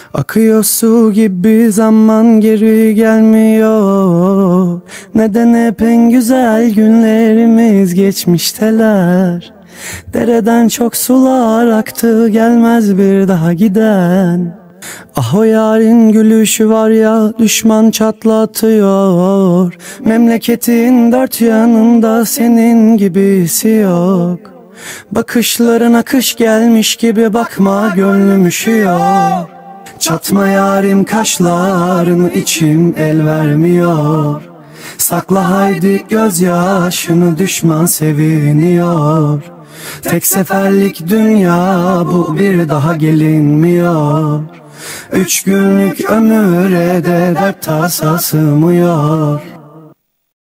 Akıyor su gibi zaman geri gelmiyor. Neden hep en güzel günlerimiz geçmişteler. Dereden çok sular aktı, gelmez bir daha giden. Ah o yarın gülüşü var ya, düşman çatlatıyor. Memleketin dört yanında senin gibisi yok. Bakışlarına kış gelmiş gibi bakma, gönlüm üşüyor. Çatma yarim kaşlarını, içim el vermiyor. Sakla haydi gözyaşını, düşman seviniyor. Tek seferlik dünya bu, bir daha gelinmiyor. 3 günlük ömüre de dert tasa sığmıyor.